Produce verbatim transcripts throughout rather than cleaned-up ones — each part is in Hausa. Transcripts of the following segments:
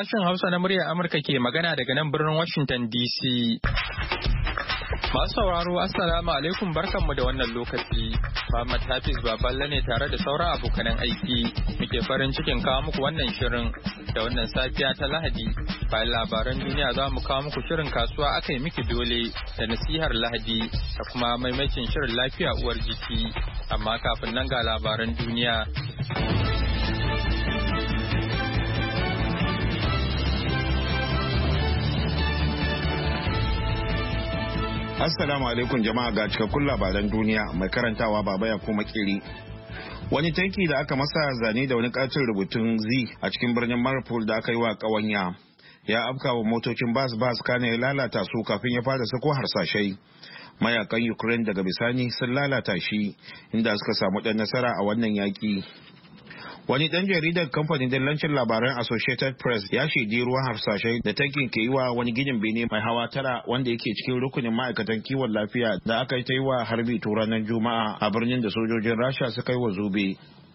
Sashen Hausa na muryar Amurka ke magana daga nan birnin Washington D C. Masu sauraro Assalamu alaikum barkanmu da wannan lokaci. Muhammad Hafiz Baballe ne tare da sauran abokanan aiki. Muke farin cikin kawo muku wannan shirin da wannan safiya ta Lahadi. Bayan labaran duniya za mu kawo muku shirin kasuwa aka yi miki dole da nasihar Lahadi da kuma maimacin shirin lafiya uwar jiki. Amma kafin nan ga labaran duniya. Assalamu alaikum jama'a ga cikakkun labaran duniya mai karantawa baba ya kuma kiri. Wani tanki da aka masa zane da wani katin rubutun Z a cikin birnin Maripol da aka yi wa ƙawanya ya afka wa motocin bas bas kana ya lalata su kafin ya fara sako harsashai. Mayakan Ukraine daga bisani sun lalata shi inda suka samu ɗan nasara a wannan yaƙi. Wani ɗan jaridar kamfanin dillancin labaran Associated Press ya shaidi ruwan harsashai da tankin ke yi wa wani ginin bene mai hawa tara wanda yake cikin rukunin ma'aikatan kiwon lafiya da aka yi ta yi wa harbi to ranar Juma'a a birnin da sojojin Rasha suka yi wa zobe.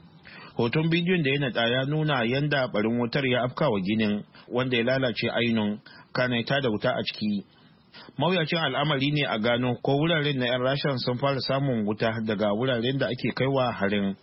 Hoton bidiyon da ya naɗa ya nuna yanda barin wutar ya afka wa ginin wanda ya lalace ainun kana ta da wuta a ciki. Mawuyacin al'amari ne a gano ko wuraren na 'yan Rashan sun fara samun wuta daga wuraren da ake kaiwa harin.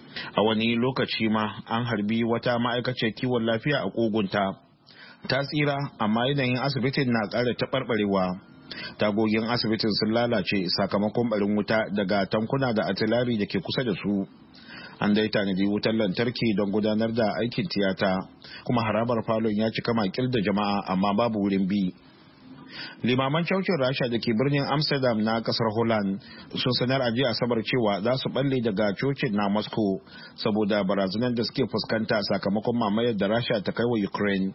A wani lokaci ma an harbi wata ma'aikaciyar kiwon lafiya a kogunta. Ta tsira amma yanayin asibitin na ƙara taɓarɓarewa. Tagogin asibitin sun lalace sakamakon barin wuta daga tankuna da atilari da ke kusa da su. An dai tanadi wutar lantarki don gudanar da aikin tiyata, kuma harabar falon ya cika makil da jama'a amma babu wurin bi. Limaman cocin Rasha da ke birnin Amsterdam na kasar Holland sun sanar a jiya Asabar cewa za su balle daga cocin na Moscow saboda barazanar da suke fuskanta sakamakon mamayar da Rasha ta kai wa Ukraine.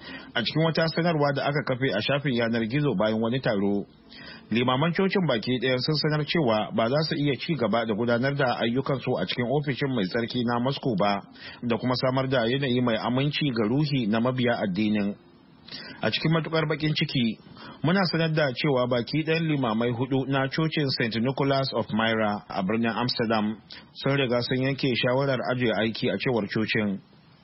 A cikin wata sanarwa da aka kafe a shafin yanar gizo bayan wani taro, limaman cocin baki ɗaya sun sanar cewa ba za su iya ci gaba da gudanar da ayyukansu a cikin ofishin mai tsarki na Moscow ba, da kuma samar da yanayi mai aminci ga ruhi na mabiya addinin. A cikin matukar bakin ciki, muna sanar da cewa baki ɗayan limamai hudu na cocin Saint Nicholas of Myra a birnin Amsterdam sun riga sun yanke shawarar ajiye aiki a cewar cocin.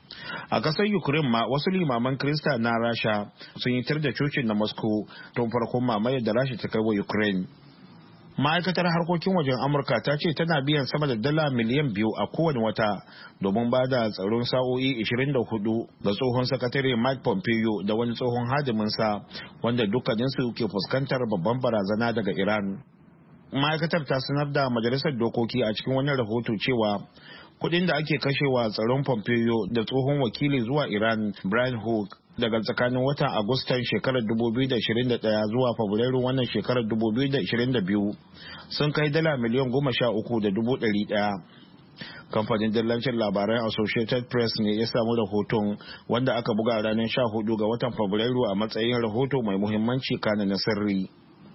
A ƙasar Ukraine ma wasu limaman Kirista na Rasha sun yi tar da cocin na Moscow tun farkon mamayar da Rasha ta kai wa Ukraine. Ma'aikatar harkokin wajen Amurka ta ce tana biyan sama da dala miliyan biyu a kowane wata domin ba da tsaron sa'o'i ashirin da hudu ga tsohon sakatare Mike Pompeo da wani tsohon hadiminsa wanda dukkaninsu ke fuskantar babban barazana daga Iran. Ma'aikatar ta sanar da majalisar dokoki a cikin wani rahoto cewa kudin da ake kashewa tsaron Pompeo da tsohon wakili zuwa Iran Brian Hook daga tsakanin watan Agustan shekarar dubu biyu da ashirin da ɗaya zuwa Fabrairun wannan shekarar dubu biyu da ashirin da biyu sun kai dala miliyan goma sha uku da dubu ɗari ɗaya. Kamfanin dillancin labaran Associated Press ne ya samu rahoton wanda aka buga ranar sha hudu ga watan Fabrairu a matsayin rahoto mai muhimmanci kana na sirri.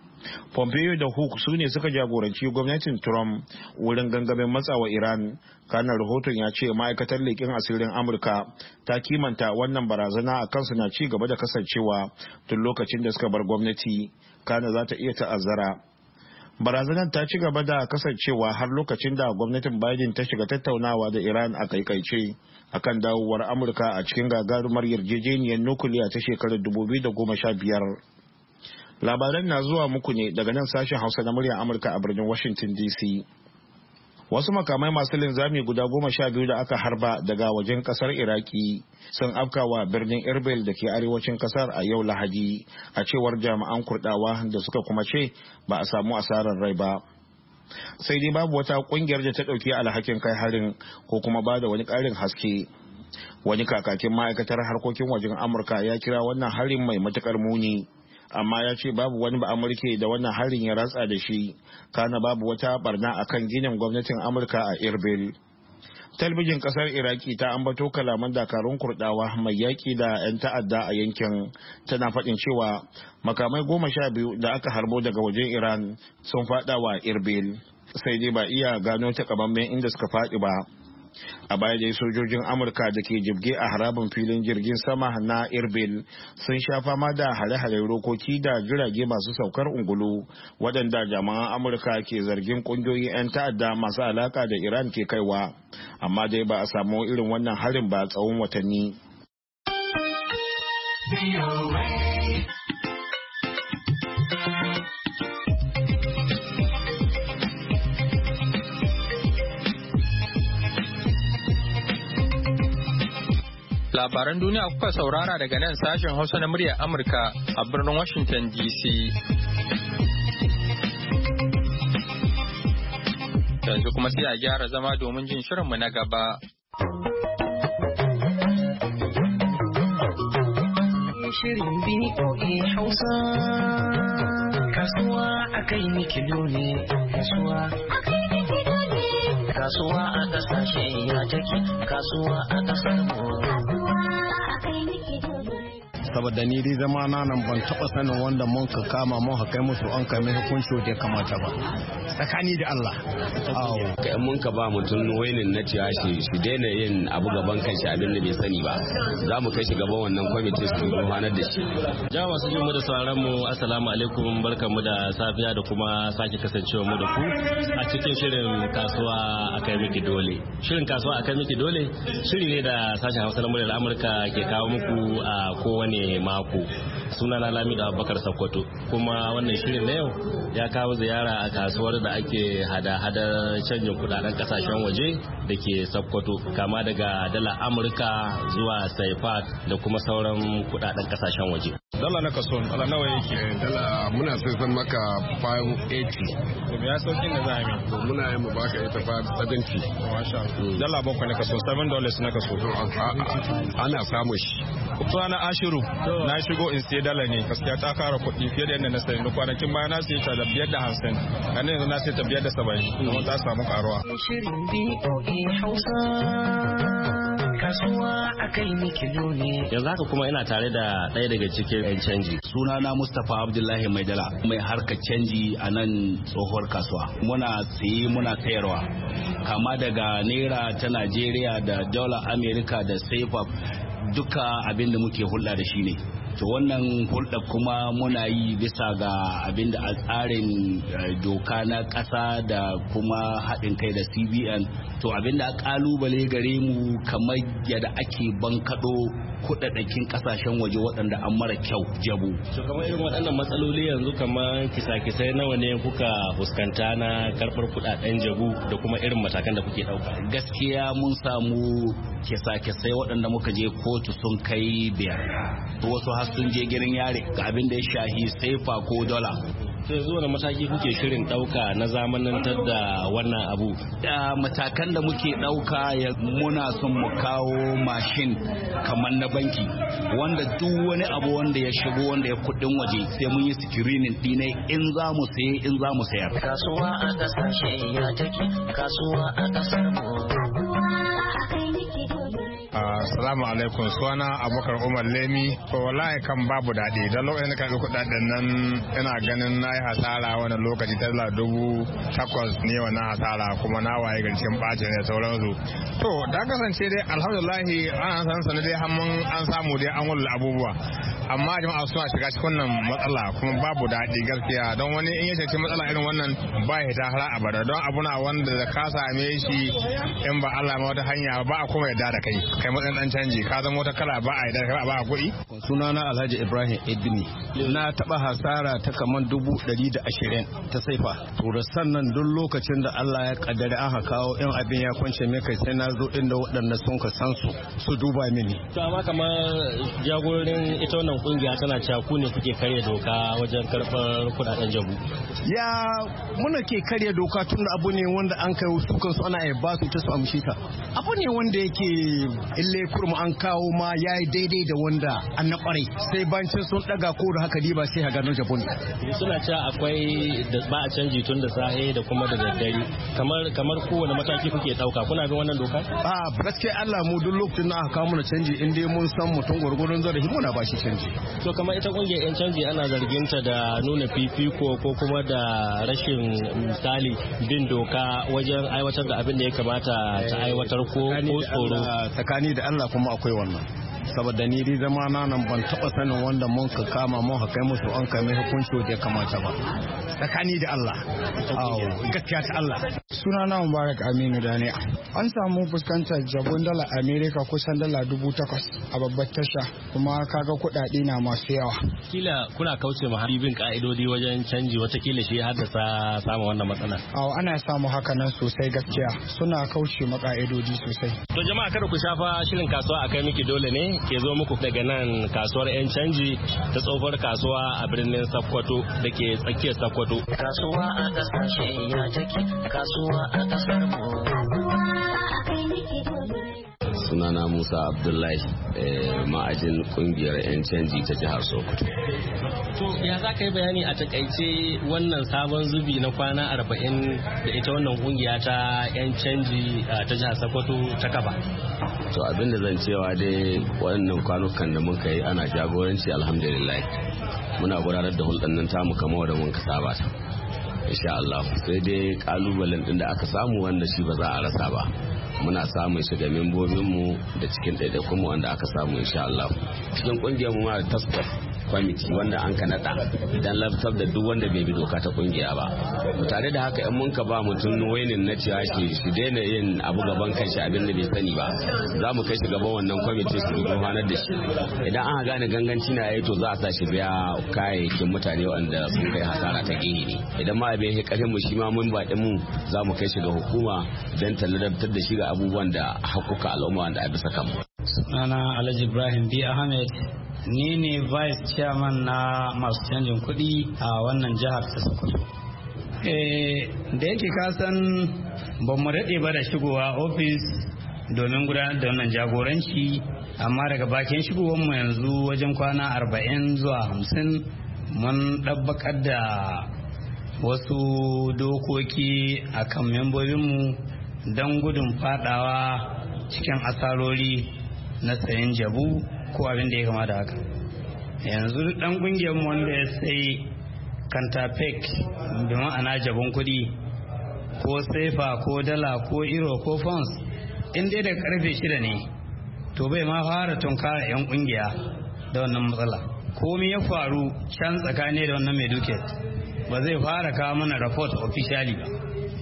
Pompeo da Hook su ne suka jagoranci gwamnatin Trump wurin gangamin matsawa Iran. Kanar rahoton ya ce ma'aikatar leƙen asirin Amurka ta kimanta wannan barazana a kansu na ci gaba da kasancewa tun lokacin da suka bar gwamnati, kana za ta iya ta'azzara. Barazanar ta ci gaba da kasancewa har lokacin da gwamnatin Biden ta shiga tattaunawa da Iran a kaikaice akan dawowar Amurka a cikin gagarumar yarjejeniyar nukiliya ta shekarar dubu biyu da goma sha biyar. Labaran na zuwa muku ne daga nan sashen Hausa na muryar Amurka a birnin Washington D C. Wasu makamai masu linzami guda goma sha biyu da aka harba daga wajen kasar Iraki sun afkawa birnin Erbil da ke arewacin kasar a yau Lahadi, a cewar jami'an Kurdawa da suka kuma ce ba a samu asarar rai ba. Sai dai babu wata kungiyar da ta ɗauki alhakin kai harin ko kuma ba da wani ƙarin haske. Wani kakakin ma'aikatar harkokin wajen Amurka ya kira wannan harin mai matukar muni, amma ya ce babu wani ba'amurke da wannan harin ya ratsa da shi, kana babu wata barna akan ginin gwamnatin Amurka a Erbil. Talbijin kasar Iraki ta ambato kalaman dakarun Kurdawa mai yaki da 'yan ta'adda a yankin, tana faɗin cewa makamai goma sha biyu da aka harbo daga wajen Iran sun faɗa wa Erbil, sai dai ba iya gano takamaiman inda suka faɗi ba. A baya dai sojojin Amurka da ke jibge a harabin filin jirgin sama na Erbil sun sha fama da hare-hare rokoki da jirage masu saukar ungulu waɗanda jami'an Amurka ke zargin ƙungiyoyin 'yan ta'adda masu alaka da Iran ke kaiwa, amma dai ba a samu irin wannan harin ba tsawon watanni. Labaran duniya kuka saurara daga nan sashen Hausa na muryar Amurka a birnin Washington D C. Yanzu kuma sai a gyara zama domin jin shirinmu na gaba. Shirin B O A Hausa, kasuwa akai mikilo ne, kasuwa akai mikilo ne, kasuwa a kasashe ya take, kasuwa a kasar mu. Saboda ni dai zama na nan ban taba sanin wanda mun ka kama mun kai musu an kai mai hukunci da kamata ba tsakani da Allah. Awo kai mun ka ba mutum wainin na ciya shi shi daina yin abu gaban kanshi abin da bai sani ba, za mu kai shi gaban wannan kwamiti su gudanar da shi. Jama'a masu jin mu da sauraron mu assalamu alaikum, barkamu da safiya da kuma sake kasancewa mu da ku a cikin shirin kasuwa akai miki dole. Shirin kasuwa akai miki dole shiri ne da sashen Hausa na muryar Amurka ke kawo muku a kowane mako. Sunana Lamido Abubakar Sokoto, kuma wannan shirin na yau ya kawo ziyara a kasuwar da ake hada-hadar canjin kudaden kasashen waje da ke Sokoto, kama daga dala Amurka zuwa Saifat da kuma sauran kudaden kasashen waje. Dala na kaso dala nawa yake? Dala muna sai san maka five eighty. To me ya saukin da za a yi? To muna yi mu baka ita five seventy. Masha Allah. Dala bakwai na kaso seven dollars na kaso. Ana samu shi. To ana Ashiru na shigo in sai dala ne, gaskiya ta kara kuɗi fiye da yadda na sayi. Da kwanakin baya na sayi ta da biyar da hamsin, a yanzu na sayi ta biyar da saba'in, kuma ta samu karuwa. Shirin B O A Hausa, kasuwa akai mikilo ne. Yanzu haka kuma ina tare da ɗaya daga cikin 'yan canji. Sunana Mustapha Abdullahi Maidala, mai harkar canji a nan tsohuwar kasuwa. Muna sayi muna sayarwa, kama daga naira ta Najeriya da dola Amerika da sefa, duka abin da muke hulɗa da shi ne. To wannan hulɗa kuma muna yi bisa ga abin da a tsarin doka na ƙasa da kuma haɗin kai da C B N. To abin da a ƙalubale gare mu kamar yadda ake bankaɗo kuɗaɗɗakin ƙasashen waje waɗanda an mara kyau jabu. To kamar irin waɗannan matsaloli yanzu kamar kisa-kisai nawa ne kuka fuskanta na karɓar kuɗaɗen jabu da kuma irin matakan da kuke ɗauka? Gaskiya mun samu kisa-kisai waɗanda muka je kotu sun kai biyar. Wasu har sun je gidan yare ga abin da ya shahi sefa ko dola. To yanzu wani mataki kuke shirin ɗauka na zamanantar da wannan abu? Da matakan da muke ɗauka ya muna son mu kawo mashin kamar na banki wanda duk wani abu wanda ya shigo wanda ya kuɗin waje sai mun yi screening ɗinai in za mu saye in za mu sayar. Kasuwa a ƙasashe ya take, kasuwa a ƙasar mu. Assalamu alaikum, suna Abubakar Umar Lemi. To wallahi kan babu daɗi, don lokacin da ka ɗauki kuɗaɗen nan ina ganin na yi hasara wani lokaci dala dubu takwas ne wannan hasara, kuma na waye garcin ɓacin da sauransu. To da kasance dai alhamdulillahi an san sanu dai hamman an samu dai an wula abubuwa. Amma jama'a suna shiga cikin wannan matsala kuma babu daɗi gaskiya, don wani in ya ce matsala irin wannan ba ya ta har abada, don abu na wanda da ka same shi in ba Allah ma wata hanya ba a kuma yarda da kai kai matsayin dan canji ka zama wata kala ba a yarda da kai ba a kuɗi. Sunana Alhaji Ibrahim Edini, na taɓa hasara ta kaman dubu ɗari da ashirin ta saifa. To da sannan duk lokacin da Allah ya kaddara aka kawo in abin ya kwance mai kai sai na zo inda waɗanda sun ka san su su duba mini. To amma kamar jagororin ita wannan kungiya tana cewa ku ne kuke karya doka wajen karɓar kuɗaɗen jabu. Ya muna ke karya doka tun da abu ne wanda an kai su kansu ana iya ba su ta su amshi ta. Abu ne wanda yake ille kurma an kawo ma ya yi daidai da wanda an na kwarai sai bancin sun daga ko da haka ba sai ha gano jabun. Suna cewa akwai da ba a canji tun da safe da kuma da daddare, kamar kamar kowane mataki kuke dauka, kuna bin wannan doka? A gaskiya Allah mu duk lokacin da aka kawo mana canji in dai mun san mutum gurgurun zarafi muna ba shi canji. To kamar ita kungiyar yan canji ana zargin ta da nuna fifiko ko kuma da rashin misali bin doka wajen aiwatar da abin da ya kamata ta aiwatar ko tsoro. Tsakani da Allah kuma akwai wannan. saboda ni dai zama na nan ban taba sanin wanda mun ka kama mun kai musu an kai mai hukunci da ya kamata ba tsakani da Allah awo gaskiya ta Allah. Sunana Mubarak Aminu Daniya. An samu fuskantar jabon dala Amerika kusan dala dubu takwas a babbar tasha kuma kaga kuɗaɗe na masu yawa. Kila kuna kauce ma bin ka'idodi wajen canji watakila shi haddasa samun wannan matsala. Awo ana samu haka nan sosai gaskiya suna kauce ma ka'idodi sosai. To jama'a kada ku shafa shirin kasuwa a kai miki dole ne ke zo muku daga nan kasuwar 'yan canji ta tsohuwar kasuwa a birnin Sokoto da ke tsakiyar Sokoto. Kasuwa a kasashe ya take kasuwa a kasar mu. Sunana Musa Abdullahi ma'ajin kungiyar 'yan canji ta jihar Sokoto. To ya za ka yi bayani a takaice wannan sabon zubi na kwana arba'in da ita wannan kungiya ta 'yan canji ta jihar Sokoto ta kafa? To abinda zan cewa dai wannan kwanukan da muka yi ana jagoranci alhamdulillah muna gudanar da hulɗar nan tamu kamar da mun ka saba ta. Insha Allah sai dai kalubalen din da aka samu wanda shi ba za a rasa ba. Muna samun shi da membobinmu da cikin ɗaiɗaikunmu wanda aka samu insha Allah. Cikin ƙungiyar mu ma da taskar kwamiti wanda an ka naɗa dan laftar da duk wanda bai bi doka ta ƙungiya ba. Tare da haka in mun ka ba mutum wainin na cewa shi shi daina yin abu gaban kanshi abin da bai sani ba za mu kai shi gaban wannan kwamiti su gurfanar da shi. Idan an gane ganganci na yayi to za a sa shi biya kayayyakin mutane wanda sun kai hasara ta gini ne. Idan ma bai yi ƙarfin mu shi ma mun ba mu za mu kai shi ga hukuma dan talladabtar da shi ga abubuwan da hakuka al'umma da a bisa kanmu. Sunana Alhaji Ibrahim B. Ahmed ni ne vice chairman na masu canjin kuɗi a wannan jihar ta Sokoto. Da yake kasan ba mu daɗe ba da shigowa ofis domin gudanar da wannan jagoranci amma daga bakin shigowar mu yanzu wajen kwana arba'in zuwa hamsin mun ɗabbakar da wasu dokoki akan membobinmu don gudun fadawa cikin asarori na sayan jabu ko abin da ya kama da haka. Yanzu dan kungiyar mu wanda ya sai kantafek da ma'ana jabun kudi ko sefa ko dala ko euro ko pounds in dai da karfe shida ne to bai ma fara tunkara yan kungiya da wannan matsala. Komai ya faru can tsakani da wannan mai duke ba zai fara kawo mana report officially ba.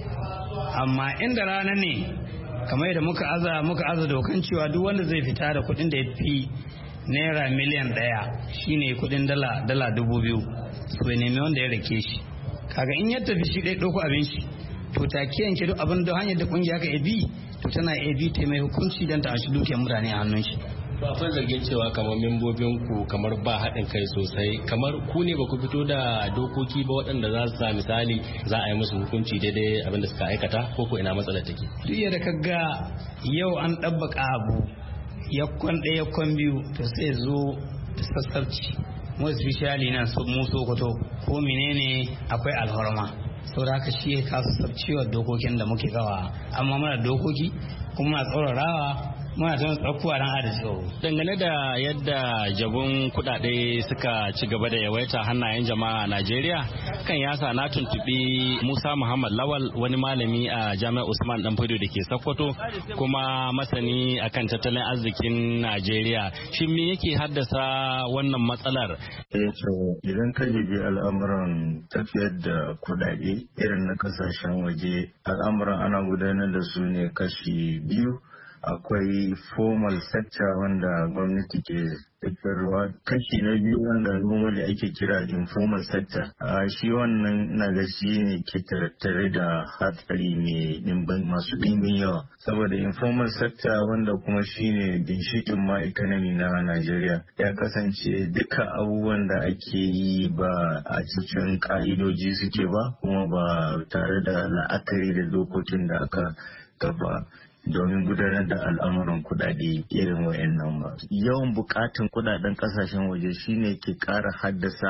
Amma inda rana ne kamar yadda muka aza muka aza dokan cewa duk wanda zai fita da kudin da ya fi naira miliyan daya shine kudin dala dala dubu biyu to ya nemi wanda ya rake shi. Kaga in ya tafi shi dai ɗauko abin shi to take yanke duk abin da hanyar da kungiya ka ebi to tana ebi ta mai hukunci dan ta shi dukiyar mutane a hannun shi. Akwai zargin cewa kamar membobin ku kamar ba haɗin kai sosai kamar ku ne ba ku fito da dokoki ba waɗanda za su sa misali za a yi musu hukunci daidai abin da suka aikata ko ko ina matsalar take. Duk yadda ka ga yau an ɗabbaka abu yakkon ɗaya yakkon biyu to sai zo da sassabci mu especially nan mu Sokoto ko menene akwai alhorma saboda haka shi ya kasu sabcewa dokokin da muke gawa amma muna dokoki kuma muna tsaurarawa muna tana tsakuwa ran adalci. Dangane da yadda jabun kudade suka ci gaba da yawaita hannayen jama'a a Najeriya kan yasa na tuntubi Musa Muhammad Lawal wani malami a Jami'ar Usman Danfodio da ke Sokoto kuma masani akan tattalin arzikin Najeriya. Shin me yake haddasa wannan matsalar? Idan ka jibi al'amuran tafiyar da kudade irin na kasashen waje al'amuran ana gudanar da su ne kashi biyu. Akwai formal sector wanda gwamnati ke tafiyarwa, kashi na biyu wanda normally ake kira informal sector. A shi wannan na ga shi ne ke tattare da hatsari mai dimbin masu dimbin yawa, saboda informal sector wanda kuma shi ne ginshikin ma economy na Najeriya ya kasance duka abubuwan da ake yi ba a cikin ka'idoji suke ba kuma ba tare da la'akari da dokokin da aka kafa domin gudanar da al'amuran kudade irin wayannan ba. Yawan bukatun kudaden kasashen waje shine ke kara haddasa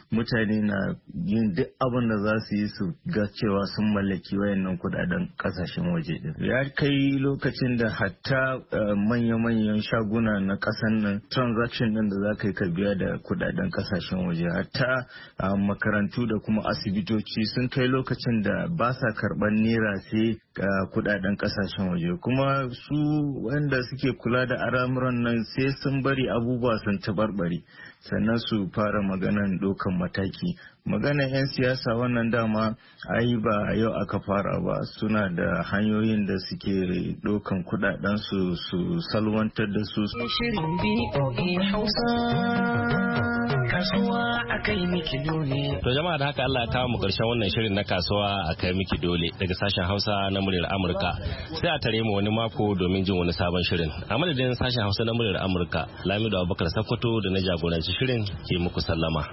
mutane na yin duk abin da za su yi su ga cewa sun mallaki wayannan kudaden kasashen waje din. Ya kai lokacin da hatta manya-manyan shaguna na kasan nan transaction din da za ka yi ka biya da kudaden kasashen waje, hatta makarantu da kuma asibitoci sun kai lokacin da ba sa karban naira sai kudaden kasashen waje, kuma su wanda suke kula da al'amuran nan sai sun bari abubuwa sun tabarbare sannan su fara maganan dokan mataki. Maganan 'yan siyasa wannan dama ai ba yau aka fara ba, suna da hanyoyin da suke dokan kudaden su su salwantar da su. Shirin B O A Hausa kasuwa akai miki dole. To jama'a da haka Allah ya kawo mu karshen wannan shirin na kasuwa akai miki dole daga sashen Hausa na muryar Amurka. Sai a tare mu wani mako domin jin wani sabon shirin. A madadin sashen Hausa na muryar Amurka, Lamido Abubakar Sakkwato da na jagoranci shirin ke muku sallama.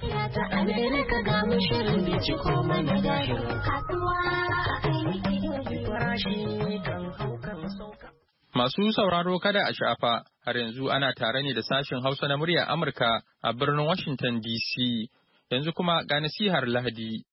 Masu sauraro kada a shafa, har yanzu ana tare ne da sashen Hausa na muryar Amurka a birnin Washington D C. Yanzu kuma ga nasihar Lahadi.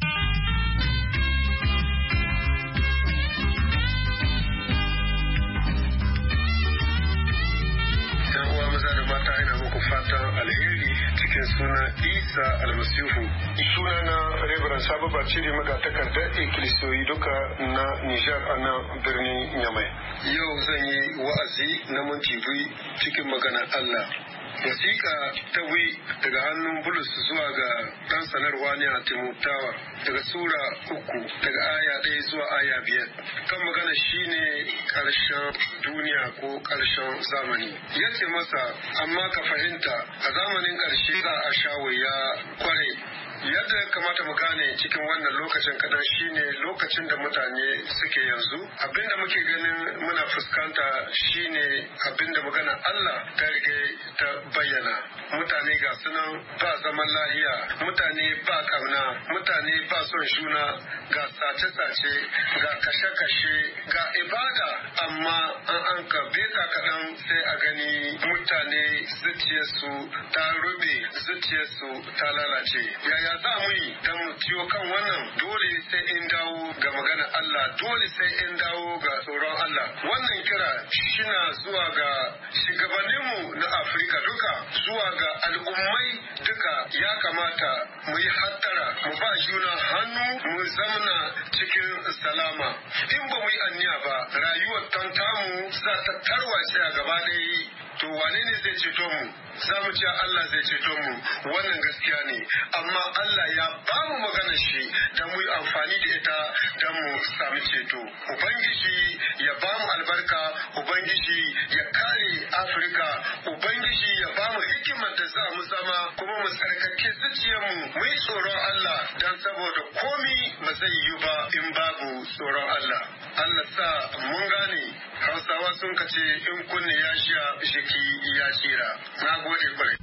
Yan uwa maza da mata, ina muku fatan alheri cikin suna Isa Almasihu. Suna na Reverend Sabo Baciri, magatakardar Ikilisiyoyi duka na Nijar a nan birnin Nyamai. Yau zan yi wa'azi na minti biyu cikin maganar Allah. Wasiƙa ta wi daga hannun Bulus zuwa ga ɗan sanarwa ne a Timotawa daga Sura uku daga aya ɗaya zuwa aya biyar. Kan magana shine ƙarshen duniya ko ƙarshen zamani. Ya ce masa, amma ka fahimta a zamanin ƙarshe za a sha wuya kwarai. Yadda ya kamata mu gane cikin wannan lokacin kadan shine lokacin da mutane suke yanzu. Abinda muke ganin muna fuskanta shine abinda magana Allah ta rige ta bayyana. Mutane ga sunan ba zaman lahiya, mutane ba kauna, mutane ba son juna, ga sace-sace, ga kashe-kashe, ga ibada, amma an an ka beta kaɗan sai a gani mutane zuciyarsu ta rube, zuciyarsu ta lalace. Yaya za mu yi don mu ciwo kan wannan? Dole sai in dawo ga magana Allah, dole sai in dawo ga tsoron Allah. Wannan kira shina zuwa ga shugabanninmu na Afirka duka, zuwa ga al'ummai duka. Ya kamata mu yi hattara, mu ba juna hannu, mu zamana cikin salama. In ba mu yi anniya ba, rayuwar tantamu za ta tarwace a gaba ɗaya. To wane ne zai ceto mu? Za mu ce Allah zai ceto mu, wannan gaskiya ne, amma Allah ya ba mu magana shi da mu yi amfani da ita don mu sami ceto. Ubangiji ya ba mu albarka, Ubangiji ya kare Afirka, Ubangiji ya ba mu hikimar da za mu zama kuma mu tsarkake zuciyarmu mu yi tsoron Allah, don saboda komi ba zai yi ba in babu tsoron Allah. Allah sa mun gane, Hausawa sun kace in kunne ya sha jiki ya tsira. Na gode kwarai.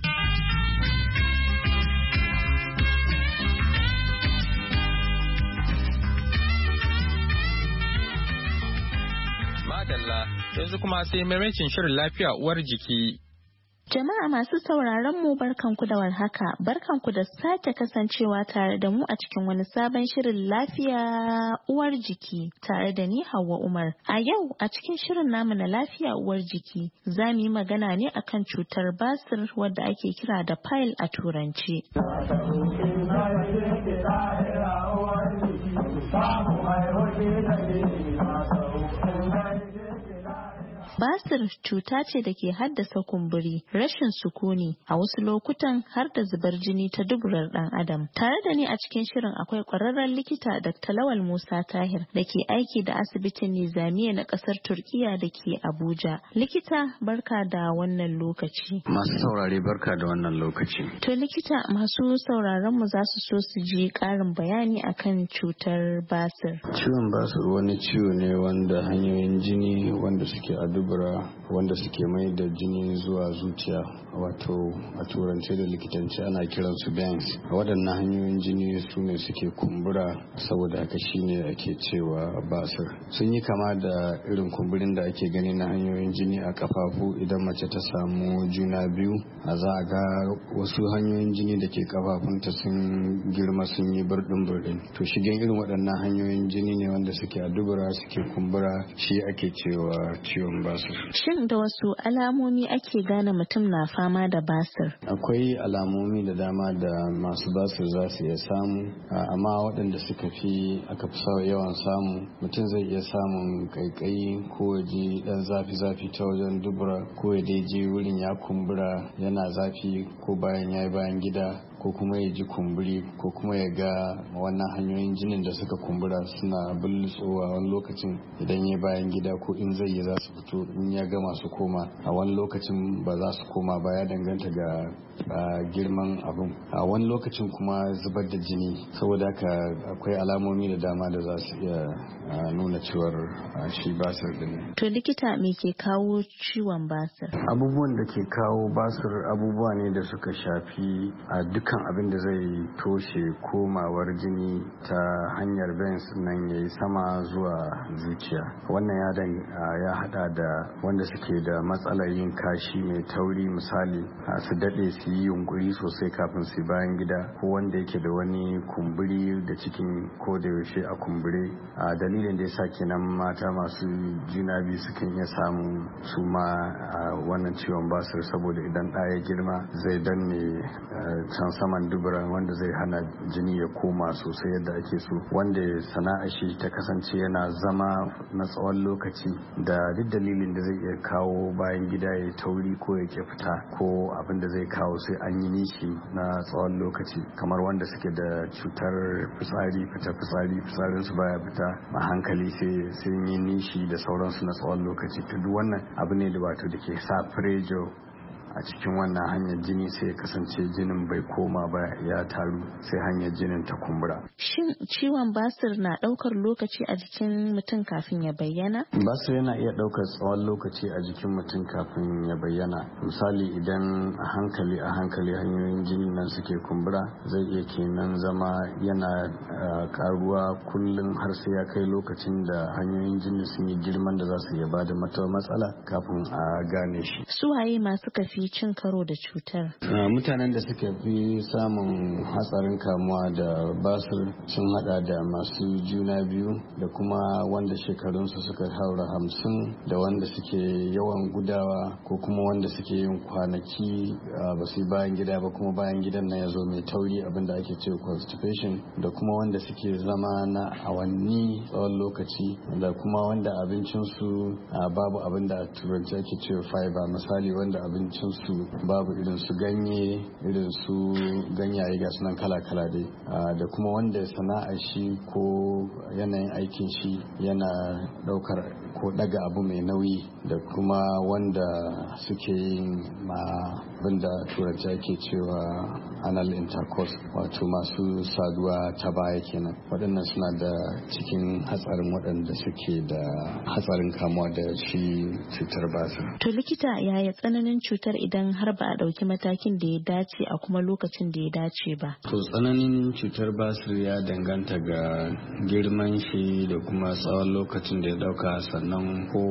Madalla, yanzu kuma sai maimacin shirin lafiya uwar jiki. Jama'a masu sauraron mu barkanku da warhaka, barkanku da sake kasancewa tare da mu a cikin wani sabon shirin lafiya uwar jiki tare da ni Hauwa Umar. A yau a cikin shirin namu na lafiya uwar jiki za mu yi magana ne akan cutar basir wadda ake kira da pile a turanci. Basir cuta ce da ke haddasa kumburi, rashin sukuni, a wasu lokutan har da zubar jini ta duburar ɗan adam. Tare da ni a cikin shirin akwai ƙwararren likita Dakta Lawal Musa Tahir da ke aiki da asibitin Nizamiya na ƙasar Turkiya da ke Abuja. Likita, barka da wannan lokaci. Masu saurare barka da wannan lokaci. To likita, masu sauraron mu za su so su ji ƙarin bayani akan cutar basir. Ciwon basir wani ciwo ne wanda hanyoyin jini wanda suke a dubura wanda suke mai da jini zuwa zuciya, wato a turance da likitanci ana kiransu veins. Waɗannan hanyoyin jini su ne suke kumbura, saboda haka shine ake cewa basir. Sun yi kama da irin kumburin da ake gani na hanyoyin jini a kafafu idan mace ta samu juna biyu, a za a ga wasu hanyoyin jini da ke kafafunta sun girma sun yi burdin burdin. To shigen irin waɗannan hanyoyin jini ne wanda suke a dubura suke kumbura, shi ake cewa ciwon basir. Shin da wasu alamomi ake gane mutum na fama da basir? Akwai alamomi da dama da masu basir za su iya samu, amma waɗanda suka fi aka fi yawan samu, mutum zai iya samun kaikayi ko ji dan zafi-zafi ta wajen dubura, ko ya dai je wurin ya kumbura yana zafi, ko bayan ya yi bayan gida, ko kuma ya ji kumburi, ko kuma ya ga wannan hanyoyin jinin da suka kumbura suna bultsowa wani lokacin idan ya bayan gida, ko in zai yi za su fito, in ya gama su koma, a wani lokacin ba za su koma ba, ya danganta ga girman abin. A wani lokacin kuma zubar da jini, saboda haka akwai alamomi da dama da za su iya nuna cewar shi basir din. To likita, me ke kawo ciwon basir? Abubuwan da ke kawo basir abubuwa ne da suka shafi a dukkan abin da zai toshe komawar jini ta hanyar veins nan yayi sama zuwa zuciya. Wannan ya ya hada da wanda suke da matsalar yin kashi mai tauri, misali su dade su yi yunkuri sosai kafin su bayan gida, ko wanda yake da wani kumburi da cikin ko da yaushe a kumbure. A dalilin da yasa kenan mata masu juna biyu sukan iya samun su ma wannan ciwon basir, saboda idan ɗa ya girma zai danne can saman dubura, wanda zai hana jini ya koma sosai yadda ake so, wanda sana'a shi ta kasance yana zama na tsawon lokaci, da duk dalilin da zai iya kawo bayan gida ya tauri ko ya ke fita, ko abin da zai kawo sai an yi nishi na tsawon lokaci, kamar wanda suke da cutar fitsari, fita fitsari fitsarin su baya fita a hankali sai sun yi nishi da sauransu na tsawon lokaci. To duk wannan abu ne da wato da ke sa pressure a cikin wannan hanyar jini, sai ya kasance jinin bai koma ba, ya taru, sai hanyar jinin ta kumbura. Shin ciwon basir na daukar lokaci a jikin mutum kafin ya bayyana? Basir yana iya daukar tsawon lokaci a jikin mutum kafin ya bayyana. Misali, idan a hankali a hankali hanyoyin jini nan suke kumbura, zai iya kenan zama yana karuwa kullum har sai ya kai lokacin da hanyoyin jini sun yi girman da za su iya bada mata matsala kafin a gane shi. Suwaye masu kafi cin karo da cutar? Mutanen da suka fi samun hatsarin kamuwa da basir sun hada da masu juna biyu, da kuma wanda shekarunsu suka haura hamsin, da wanda suke yawan gudawa, ko kuma wanda suke yin kwanaki ba su bayan gida ba, kuma bayan gidan na ya zo mai tauri, abinda ake ce constipation, da kuma wanda suke zama na awanni tsawon lokaci, da kuma wanda abincinsu babu abinda a turanci ake ce fiber, misali wanda abincin su babu irin su ganye, irin su ganyaye ga sunan kala-kala dai, da kuma wanda sana'a shi ko yanayin aikin shi yana daukar ko daga abu mai nauyi, da kuma wanda suke yin ma abinda turanci ake cewa anal intercourse, wato masu saduwa ta baya kenan. Waɗannan suna da cikin hatsarin waɗanda suke da hatsarin kamuwa da shi cutar basir. To likita, yaya tsananin cutar idan har ba a ɗauki matakin da ya dace a kuma lokacin da ya dace ba? To tsananin cutar basir ya danganta ga girman shi da kuma tsawon lokacin da ya ɗauka, sannan ko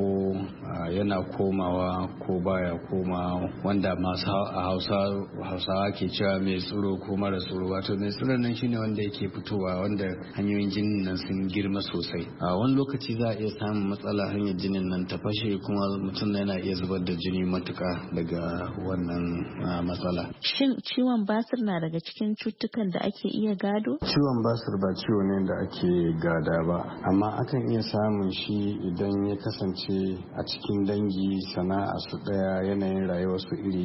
yana komawa ko baya komawa, wanda masu a hausawa ke cewa mai tsiro ko mara tsiro. Wato mai tsiro nan shine wanda yake fitowa, wanda hanyoyin jinin nan sun girma sosai. A wani lokaci za a iya samun matsala hanyar jinin nan ta fashe, kuma mutum yana iya zubar da jini matuka daga wannan matsala. Shin ciwon basir na daga cikin cutukan da ake iya gado? Ciwon basir ba ciwo ne da ake gada ba, amma akan iya samun shi idan ya kasance a cikin dangi sana'a su daya, yanayin rayuwar su iri ɗaya ne,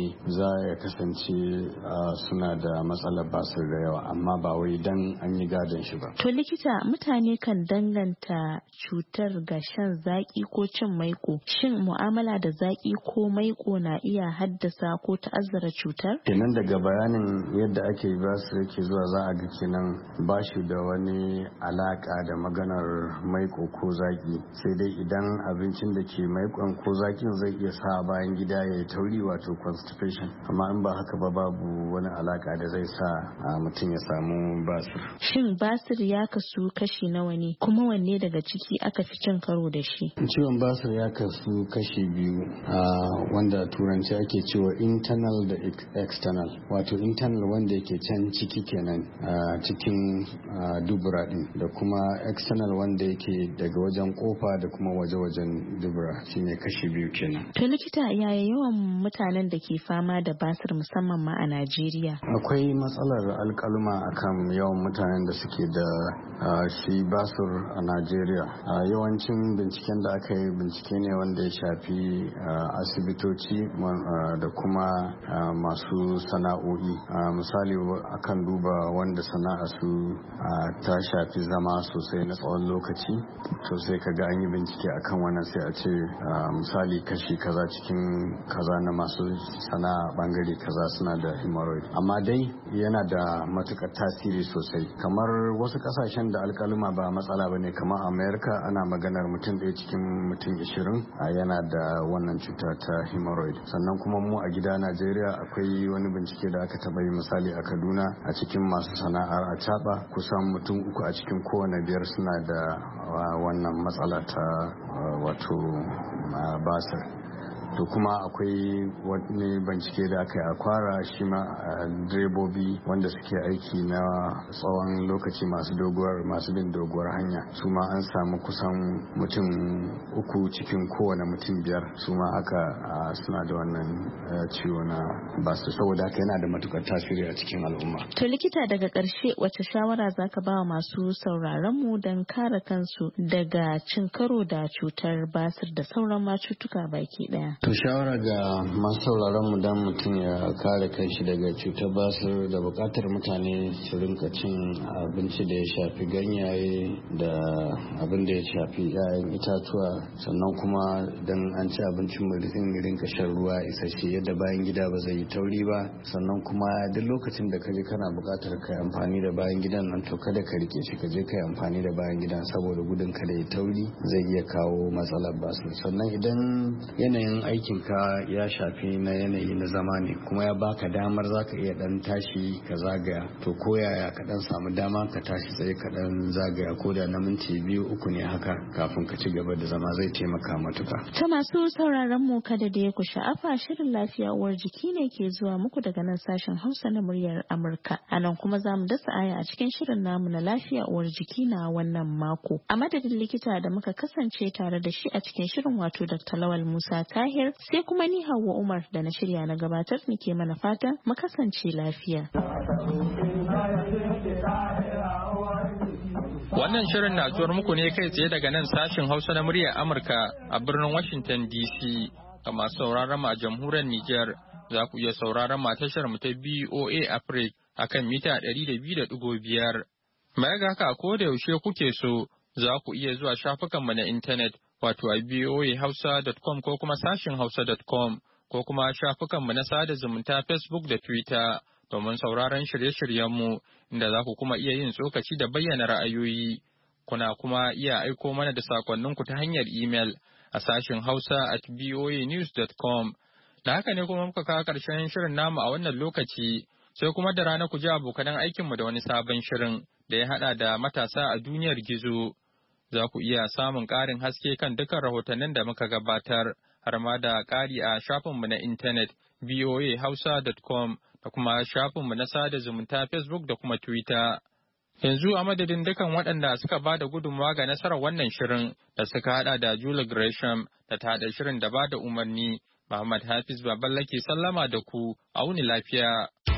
mutane za ya kasance suna da matsalar basir da yawa, amma ba wai dan an yi gadon shi ba. To likita, mutane kan danganta cutar ga shan zaki ko cin maiko. Shin mu'amala da zaki ko maiko na iya haddasa ko ta'azzara cutar? Kenan daga bayanin yadda ake basir yake zuwa za a ga kenan ba shi da wani alaka da maganar maiko ko zaki, sai dai idan abincin da ke maikon ko zakin zai iya sa bayan gida ya yi tauri wato constipation, amma in ba haka ba babu wani alaka da zai sa mutum ya samu basir. Shin basir ya kasu kashi nawa ne, kuma wanne daga ciki aka fi cin karo da shi? Ciwon basir ya kasu kashi biyu, wanda turanci ake cewa internal da external. Wato internal wanda yake can ciki kenan cikin dubura din, da kuma external wanda yake daga wajen kofa da kuma waje-wajen dubura, shine kashi biyu kenan. To likita, yaya yawan mutanen da ke fama da basir musamman ma a Najeriya? Akwai matsalar alkaluma akan yawan mutanen da suke da shi basir a Najeriya. Yawancin binciken da aka yi bincike ne wanda ya shafi asibitoci da kuma masu sana'o'i. Misali akan duba wanda sana'a su ta shafi zama sosai na tsawon lokaci, to sai ka ga an yi bincike akan wannan, sai a ce misali kashi kaza cikin kaza na masu sana'a bangare kaza suna da hemorrhoid. Amma dai yana da matukar tasiri sosai. Kamar wasu kasashen da alkaluma ba matsala bane, kamar America ana maganar mutum ɗaya cikin mutum ishirin yana da wannan cuta ta hemorrhoid. Sannan kuma mu a gida Najeriya akwai wani bincike da aka taɓa yi misali a Kaduna, a cikin masu sana'ar acaɓa kusan mutum uku a cikin kowane biyar suna da wannan matsala ta wato basir. To kuma akwai wani bincike da aka yi a Kwara, shi ma direbobi wanda suke aiki na tsawon lokaci masu doguwar masu bin doguwar hanya, su ma an samu kusan mutum uku cikin kowane mutum biyar su ma aka suna da wannan ciwo na basu, saboda haka yana da matukar tasiri a cikin al'umma. To likita, daga ƙarshe wace shawara zaka ba wa masu sauraron mu don kare kansu daga cin karo da cutar basir da sauran ma cutuka baki daya? To shawara ga masu sauraron mu dan mutum ya kare kanshi daga cutar basir, da bukatar mutane su rinka cin abinci da ya shafi ganyaye da abin da ya shafi ƴaƴan itatuwa, sannan kuma dan an ci abincin mu rinka shan ruwa isasshe yadda bayan gida ba zai yi tauri ba. Sannan kuma duk lokacin da kaje kana bukatar kai amfani da bayan gidan nan, to kada ka rike shi kaje kai amfani da bayan gidan, saboda gudun kada ya tauri zai iya kawo matsalar basir. Sannan idan yanayin aikinka ya shafi na yanayi na zama ne, kuma ya baka damar zaka iya dan tashi ka zagaya, to koyaya ka dan samu dama ka tashi tsaye ka dan zagaya, ko da na minti biyu uku ne haka kafin ka ci gaba da zama, zai taimaka matuka. Ta masu sauraron mu, kada da ya ku sha'afa, shirin lafiya uwar jiki ne ke zuwa muku daga nan sashen Hausa na muryar Amurka. A nan kuma za mu dasa aya a cikin shirin namu na lafiya uwar jiki na wannan mako. A madadin likita da muka kasance tare da shi a cikin shirin, wato Doctor Lawal Musa Tahir, sai kuma ni Hauwa Umar da na shirya na gabatar nike mana fatan mu kasance lafiya. Wannan shirin na zuwar muku ne kai tsaye daga nan sashin Hausa na muryar Amurka a birnin Washington D C. Ga masu sauraron mu a jamhuriyar Nijar, za ku iya sauraron mu a tashar mu ta B O A Africa akan mita ɗari da biyu da ɗigo biyar. Baya ga haka, ko da yaushe kuke so, za ku iya zuwa shafukanmu na intanet, wato a b o a hausa dot com ko kuma sashin hausa dot com, ko kuma shafukanmu na sada zumunta Facebook da Twitter domin sauraron shirye-shiryenmu, inda za ku kuma iya yin tsokaci da bayyana ra'ayoyi. Kuna kuma iya aiko mana da sakonninku ta hanyar imel a sashin hausa at b o a news dot com. Da haka ne kuma muka kawo ƙarshen shirin namu a wannan lokaci, sai kuma da rana ku ji abokanan aikinmu da wani sabon shirin da ya haɗa da matasa a duniyar gizo. Za ku iya samun ƙarin haske kan dukkan rahotannin da muka gabatar, har ma da ƙari a shafinmu na intanet b o a hausa dot com da kuma shafinmu na sada zumunta Facebook da kuma Twitter. Yanzu a madadin dukan waɗanda suka ba da gudunmawa ga nasarar wannan shirin da suka haɗa da Julie Gresham da ta haɗa shirin da ba da umarni, Muhammad Hafiz Baballa ke sallama da ku, a wuni lafiya.